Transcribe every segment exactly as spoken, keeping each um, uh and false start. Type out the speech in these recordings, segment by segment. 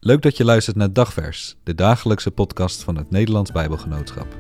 Leuk dat je luistert naar Dagvers, de dagelijkse podcast van het Nederlands Bijbelgenootschap.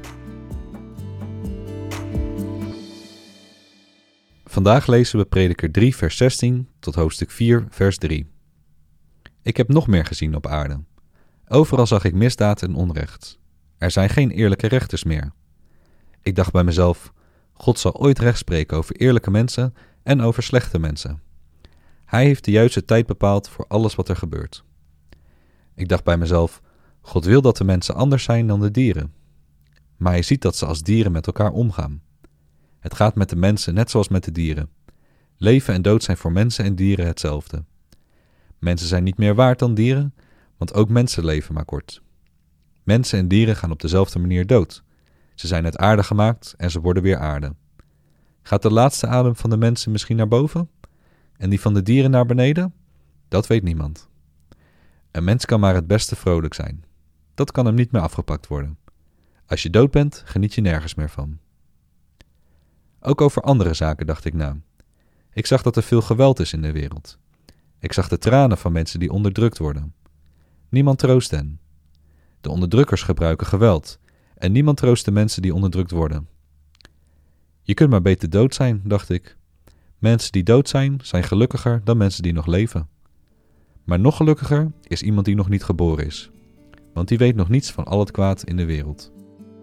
Vandaag lezen we Prediker drie vers zestien tot hoofdstuk vier vers drie. Ik heb nog meer gezien op aarde. Overal zag ik misdaad en onrecht. Er zijn geen eerlijke rechters meer. Ik dacht bij mezelf, God zal ooit recht spreken over eerlijke mensen en over slechte mensen. Hij heeft de juiste tijd bepaald voor alles wat er gebeurt. Ik dacht bij mezelf, God wil dat de mensen anders zijn dan de dieren. Maar hij ziet dat ze als dieren met elkaar omgaan. Het gaat met de mensen net zoals met de dieren. Leven en dood zijn voor mensen en dieren hetzelfde. Mensen zijn niet meer waard dan dieren, want ook mensen leven maar kort. Mensen en dieren gaan op dezelfde manier dood. Ze zijn uit aarde gemaakt en ze worden weer aarde. Gaat de laatste adem van de mensen misschien naar boven? En die van de dieren naar beneden? Dat weet niemand. Een mens kan maar het beste vrolijk zijn. Dat kan hem niet meer afgepakt worden. Als je dood bent, geniet je nergens meer van. Ook over andere zaken dacht ik na. Ik zag dat er veel geweld is in de wereld. Ik zag de tranen van mensen die onderdrukt worden. Niemand troost hen. De onderdrukkers gebruiken geweld en niemand troost de mensen die onderdrukt worden. Je kunt maar beter dood zijn, dacht ik. Mensen die dood zijn, zijn gelukkiger dan mensen die nog leven. Maar nog gelukkiger is iemand die nog niet geboren is, want die weet nog niets van al het kwaad in de wereld.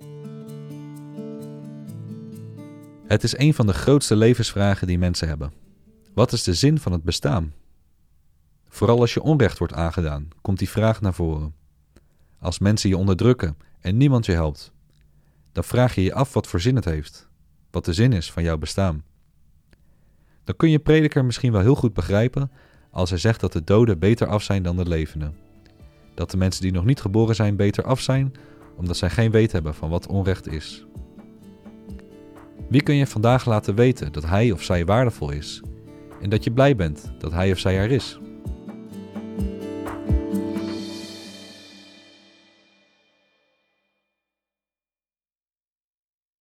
Het is een van de grootste levensvragen die mensen hebben. Wat is de zin van het bestaan? Vooral als je onrecht wordt aangedaan, komt die vraag naar voren. Als mensen je onderdrukken en niemand je helpt, dan vraag je je af wat voor zin het heeft, wat de zin is van jouw bestaan. Dan kun je prediker misschien wel heel goed begrijpen als hij zegt dat de doden beter af zijn dan de levenden. Dat de mensen die nog niet geboren zijn beter af zijn, omdat zij geen weet hebben van wat onrecht is. Wie kun je vandaag laten weten dat hij of zij waardevol is en dat je blij bent dat hij of zij er is?